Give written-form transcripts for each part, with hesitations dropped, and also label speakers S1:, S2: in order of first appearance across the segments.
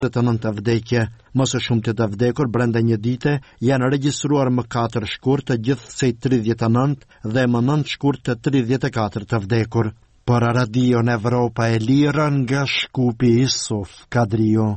S1: 49 vdekje. Më së shumti të vdekur brenda një dite janë regjistruar më 4 shkurt të gjithsej 39 dhe më 9 shkurt të 34 të vdekur. Për Radio Evropa e Lira nga Shkupi Isuf Kadrio.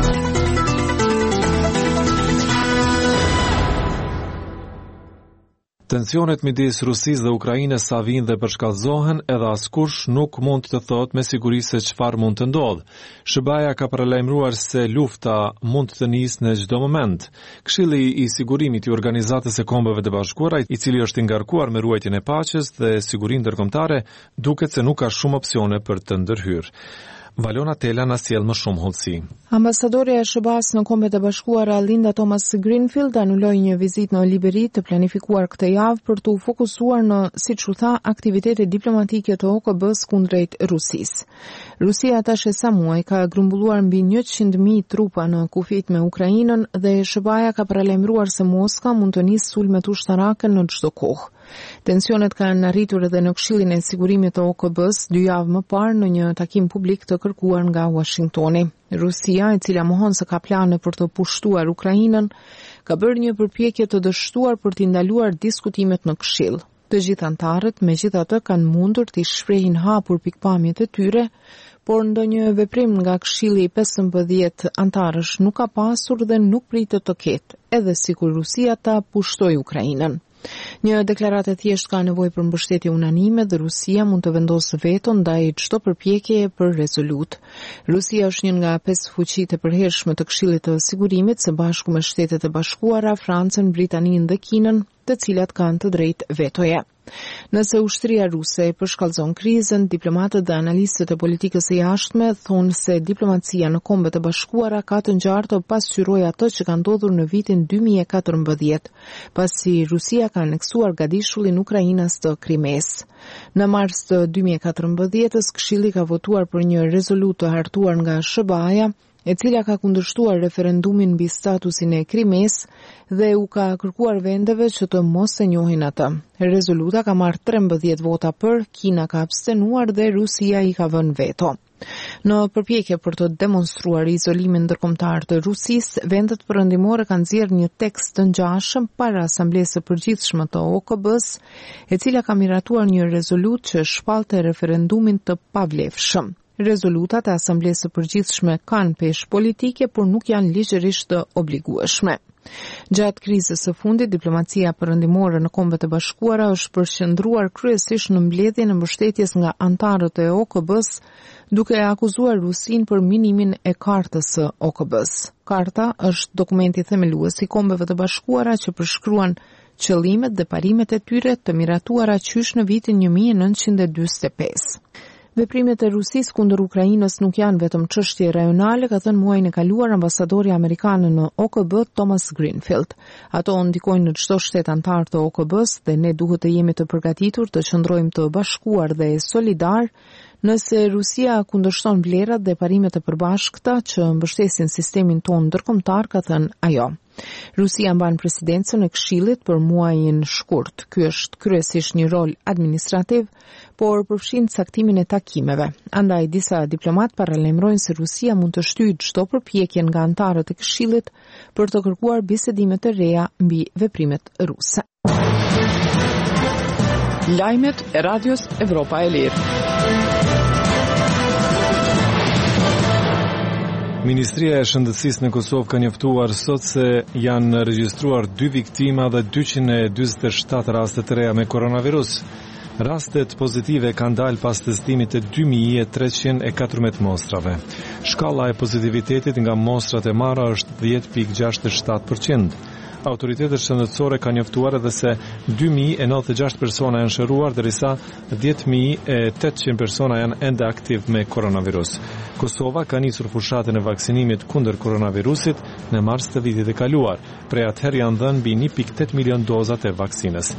S2: Tensionet midis Rusisë dhe Ukrainës sa vinë dhe përshkallëzohen, edhe askush nuk mund të thotë me siguri se çfarë mund të ndodhë. SBA ka paralajmëruar se lufta mund të nisë në çdo moment. Këshilli i sigurimit i Organizatës së Kombeve të Bashkuara, i cili është i ngarkuar me ruajtjen e paqes dhe sigurinë ndërkombëtare, duket se nuk ka shumë opsione për të ndërhyrë. Valona Tela na sjell më shumë hollësi.
S3: Ambasadorja e SBA-s në Kombet e Bashkuara Linda Thomas Greenfield anuloi një vizitë në Liberi të planifikuar këtë javë për të fokusuar në, siç u tha, aktivitetet diplomatike të OKB-s kundrejt Rusisë. Rusia tash e sa muaj ka grumbulluar mbi 100.000 trupa në kufit me Ukrainën dhe SBA ka paralajmëruar se Moska mund të nisë sulmet ushtarake në çdo kohë. Tensionet kanë arritur edhe në Këshillin e Sigurimit të OKB-s 2 javë më parë në një takim publik të kërkuar nga Washingtoni. Rusia, e cila mohon se ka plane për të pushtuar Ukrainën, ka bërë një përpjekje të dështuar për të ndaluar diskutimet në Këshill. Të gjithë antarët, megjithatë, kanë mundur të shprehin hapur pikpamjet e tyre, por ndonjë veprim nga Këshilli i 15 antarësh nuk ka pasur dhe nuk pritet të ketë, edhe sikur Rusia ta pushtojë Ukrainën. Një deklaratë e thjeshtë ka nevojë për mbështetje unanime dhe Rusia mund të vendosë veto ndaj çdo përpjekjeje për rezolut. Rusia është një nga 5 fuqitë e përhershme të Këshillit të Sigurimit së bashku me Shtetet e Bashkuara, Francën, Britaninë dhe Kinën, të cilat kanë të drejtë vetoje. Nëse ushtria ruse e përshkallëzon krizën, diplomatët dhe analistët e politikës së jashtme thonë se diplomacia në Kombet e Bashkuara ka të ngjartë të pasqyrojë ato që ka ndodhur në vitin 2014, pasi Rusia ka aneksuar gadishullin Ukrainës të Krimes. Në mars të 2014-s, Këshilli ka votuar për një rezolutë të hartuar nga SBA-ja, e cila ka kundërshtuar referendumin mbi statusin e Krimes dhe u ka kërkuar vendeve që të mos e njohin atë. Rezoluta ka marrë 13 vota për, Kina ka abstenuar dhe Rusia i ka vënë veto. Në përpjekje për të demonstruar izolimin ndërkombëtar të Rusisë, vendet perëndimore kanë nxjerrë një tekst të ngjashëm para Asamblesë së Përgjithshme të OKB-s, e cila ka miratuar një rezolutë që shpallte referendumin të pavlefshëm. Rezolutat e Asamblesë së Përgjithshme kanë peshë politike, por nuk janë ligjërisht të obligueshme. Gjatë krizës së fundit, diplomacia perëndimore në Kombet e Bashkuara është përqendruar kryesisht në mbledhjen e mbështetjes nga antarët e OKB-s, duke akuzuar Rusinë për minimin e kartës së OKB-s. Karta është dokumenti themelues i Kombeve të Bashkuara që përshkruan qëllimet dhe parimet e tyre të miratuara qysh në vitin 1945. Veprimet e Rusisë kundër Ukrainës nuk janë vetëm çështje rajonale, ka thënë muajin e kaluar ambasadori amerikan në OKB Thomas Greenfield. Ato ndikojnë në çdo shtet antar të OKB-s dhe ne duhet të jemi të përgatitur të qëndrojmë të bashkuar dhe solidar nëse Rusia kundërshton vlerat dhe parimet e përbashkëta që mbështesin sistemin tonë ndërkombëtar, ka thënë ajo. Rusia mban presidencën e Këshillit për muajin shkurt. Ky është kryesisht një rol administrativ, por përfshin caktimin e takimeve. Andaj disa diplomat paralajmërojnë se Rusia mund të shtyjë çdo përpjekje nga antarët e Këshillit për të kërkuar bisedime të reja mbi veprimet ruse.
S4: Lajmet e Radios Evropa e Lirë.
S2: Ministria e Shëndetësisë në Kosovë ka njoftuar sot se janë regjistruar 2 viktima dhe 247 raste të reja me koronavirus. Rastet pozitive kanë dalë pas testimit të 2314 mostrave. Shkalla e pozitivitetit nga mostrat e marra është 10.67%. Autoritetet shëndetësore kanë njoftuar edhe se 2096 persona janë shëruar, ndërsa 10.800 persona janë ende aktiv me koronavirus. Kosova ka nisur fushatën e vaksinimit kundër koronavirusit në mars të vitit e kaluar. Prej atëherë janë dhënë mbi 1.8 milion dozat e vaksinës.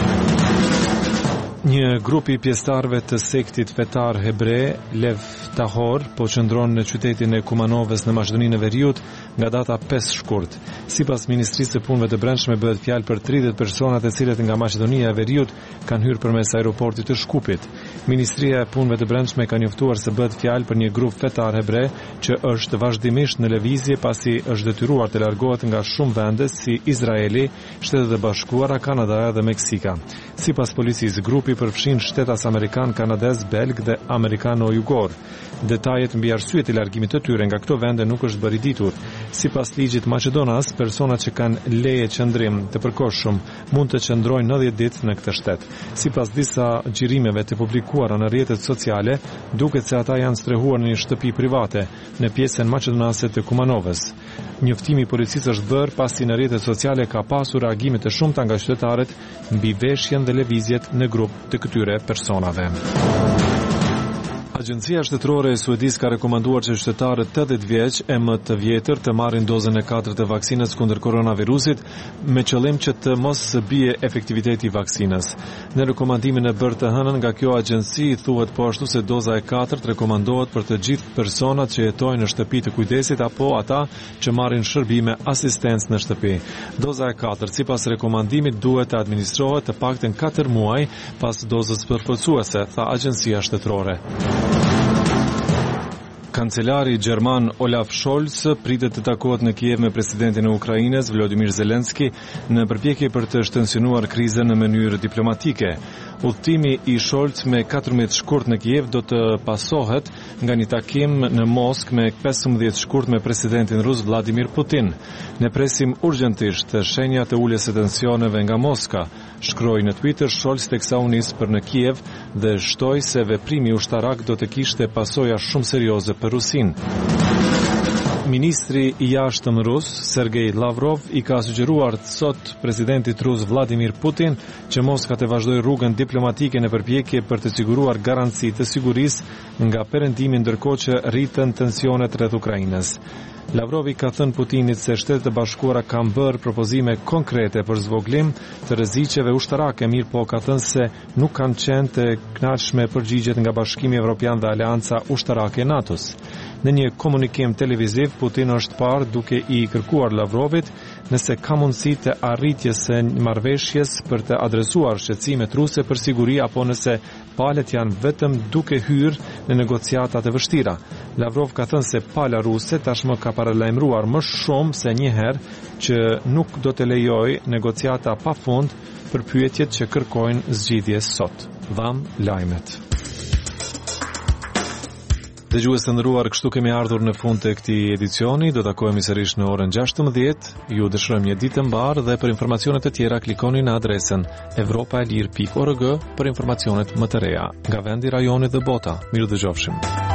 S2: Një grupi pjesëtarëve të sektit fetar hebre, Lev Tahor, po qëndron në qytetin e Kumanovës në Maqedoninë e Veriut nga data 5 shkurt. Sipas Ministrisë së Punëve të Brendshme bëhet fjalë për 30 persona të cilët nga Maqedonia e Veriut kanë hyrë përmes aeroportit të Shkupit. Ministria e Punëve të Brendshme ka njoftuar se bëhet fjalë për një grup fetar hebre që është vazhdimisht në lëvizje pasi është detyruar të largohet nga shumë vende si Izraeli, Shtetet e Bashkuara, Kanada dhe Meksika. Sipas policisë, grupi përfshin shtetas amerikan, kanadez, belg dhe amerikano-jugor. Detajet mbi arsyet e largimit të tyre nga këto vende nuk është bërë i ditur. Sipas ligjit Maqedonas, personat që kanë leje qëndrim të përkohshëm mund të qëndrojnë 90 ditë në këtë shtet. Sipas disa xhirimeve të publikuara në rrjetet sociale, duket se ata janë strehuar në një shtëpi private në pjesën maqedonase të Kumanovës. Njoftimi i policisë është bërë pasi në rrjetet sociale ka pasur reagime të shumta nga qytetarët mbi veshjen dhe lëvizjet në grup të këtyre personave. Agjencia shtetërore e Suedisë ka rekomanduar që qytetarët 80 vjeç e më të vjetër të marrin dozën e 4 të vaksinës kundër koronavirusit me qëllim që të mos bie efektiviteti i vaksinës. Në rekomandimin e bërë të hënën nga kjo agjenci thuhet po ashtu se doza e 4 rekomandohet për të gjithë personat që jetojnë në shtëpi të kujdesit apo ata që marrin shërbime asistencë në shtëpi. Doza e 4 sipas rekomandimit duhet të administrohet të paktën 4 muaj pas dozës përforcuese, tha agjencia shtetërore. Kancelari gjerman Olaf Scholz pritet të takohet në Kiev me presidentin e Ukrainës Volodymyr Zelensky në përpjekje për të shtensionuar krizën në mënyrë diplomatike. Udhtimi i Scholz me 14 shkurt në Kiev do të pasohet nga një takim në Moskë me 15 shkurt me presidentin rus Vladimir Putin. Ne presim urgjentisht shenja të uljes së tensioneve nga Moska, shkroi në Twitter Scholz teksa u nis për në Kiev dhe shtoi se veprimi ushtarak do të kishte pasoja shumë serioze për Rusinë. Ministri i jashtëm rus, Sergej Lavrov, i ka sugjeruar sot presidentit rus Vladimir Putin që Moska të vazhdojë rrugën diplomatike në përpjekje për të siguruar garanci të sigurisë nga perëndimi ndërkohë që rritën tensionet rreth Ukrainës. Lavrovi ka thënë Putinit se Shtetet e Bashkuara kanë bërë propozime konkrete për zvoglim të rreziqeve ushtarake, mirë po ka thënë se nuk kanë qenë të kënaqshme përgjigjet nga Bashkimi Evropian dhe Aleanca Ushtarake e NATO-s. Në një komunikim televiziv, Putin është parë duke i kërkuar Lavrovit nëse ka mundësi të arritjes së marrëveshjes për të adresuar shqetësimet ruse për siguri apo nëse palët janë vetëm duke hyrë në negociata të vështira. Lavrov ka thënë se pala ruse tashmë ka paralajmëruar më shumë se një herë që nuk do të lejojë negociata pafund për pyetjet që kërkojnë zgjidhje sot. Vam lajmet. Dëgjues të nderuar, kështu kemi ardhur në fund të këtij edicioni. Do takohemi sërish në orën 16:00. Ju dëshirojmë një ditë të mbarë dhe për informacionet të tjera klikoni në adresën europaelir.org për informacionet më të reja nga vendi, rajoni dhe bota. Mirë dëgjofshim.